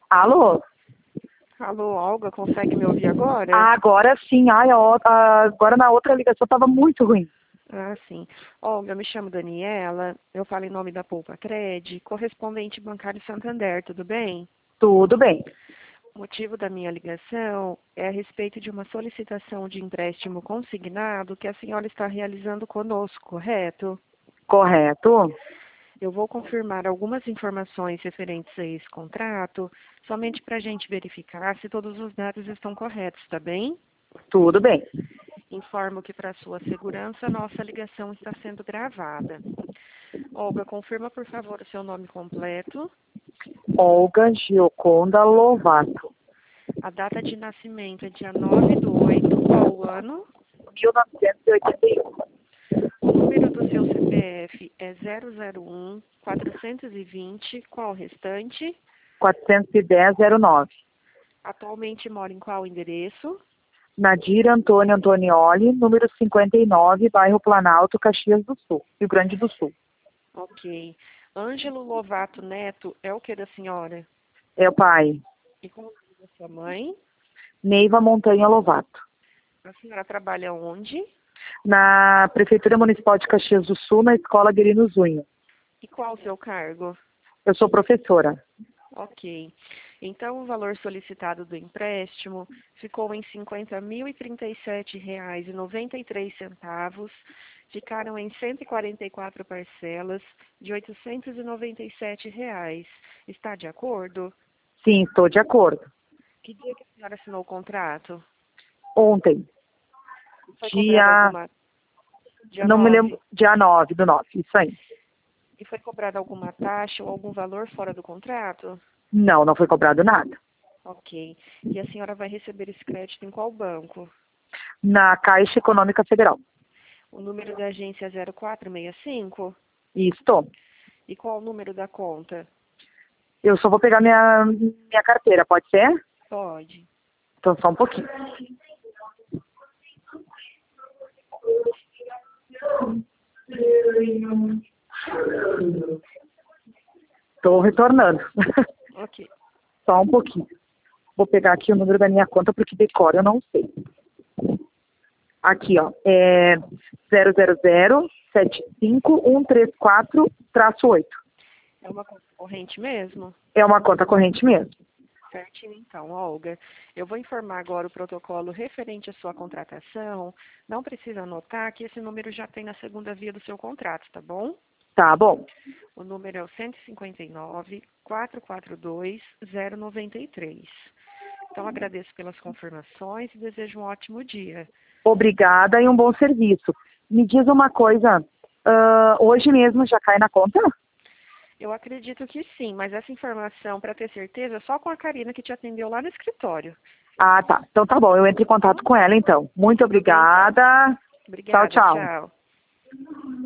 Alô? Alô, Olga, consegue me ouvir agora? Agora sim. Ai, agora na outra ligação estava muito ruim. Ah, sim. Olga, eu me chamo Daniela, eu falo em nome da Poupa Cred, correspondente bancário Santander, tudo bem? Tudo bem. O motivo da minha ligação é a respeito de uma solicitação de empréstimo consignado que a senhora está realizando conosco, correto? Correto? Eu vou confirmar algumas informações referentes a esse contrato, somente para a gente verificar se todos os dados estão corretos, tá bem? Tudo bem. Informo que, para sua segurança, nossa ligação está sendo gravada. Olga, confirma, por favor, o seu nome completo, Olga Gioconda Lovato. a data de nascimento é dia 9/8, qual ano? 1981. O número do seu CPF é 001-420, qual o restante? 41009. Atualmente mora em qual endereço? Nadir Antônio Antonioli, número 59, bairro Planalto, Caxias do Sul, Rio Grande do Sul. Ok. Ângelo Lovato Neto é o que da senhora? É o pai. E qual o nome da sua mãe? Neiva Montanha Lovato. A senhora trabalha onde? Na Prefeitura Municipal de Caxias do Sul, na Escola Guerino Zunha. E qual o seu cargo? Eu sou professora. Ok. Então, o valor solicitado do empréstimo ficou em R$ 50.037,93. Ficaram em 144 parcelas de R$ 897. Está de acordo? Sim, estou de acordo. Que dia que a senhora assinou o contrato? Ontem, Foi cobrada dia, alguma... Dia não me lembro, 9? dia 9 do 9, isso aí. E foi cobrada alguma taxa ou algum valor fora do contrato? Não, não foi cobrado nada. Ok. E a senhora vai receber esse crédito em qual banco? Na Caixa Econômica Federal. O número da agência é 0465? Isso. E qual o número da conta? Eu só vou pegar minha carteira, pode ser? Pode. Então, só um pouquinho. Estou retornando. Ok. Só um pouquinho. Vou pegar aqui o número da minha conta, porque decora eu não sei. Aqui, ó, é 000-75134-8. É uma conta corrente mesmo? É uma conta corrente mesmo. Certinho, então, Olga. Eu vou informar agora o protocolo referente à sua contratação. Não precisa anotar que esse número já tem na segunda via do seu contrato, tá bom? Tá bom. O número é o 159-442-093. Então, agradeço pelas confirmações e desejo um ótimo dia. Obrigada e um bom serviço. Me diz uma coisa, hoje mesmo já cai na conta? Eu acredito que sim, mas essa informação, para ter certeza, é só com a Karina que te atendeu lá no escritório. Ah, tá. Então tá bom, eu entro em contato com ela então. Muito Tudo bem, então. obrigada. Tchau, Obrigada, tchau. tchau.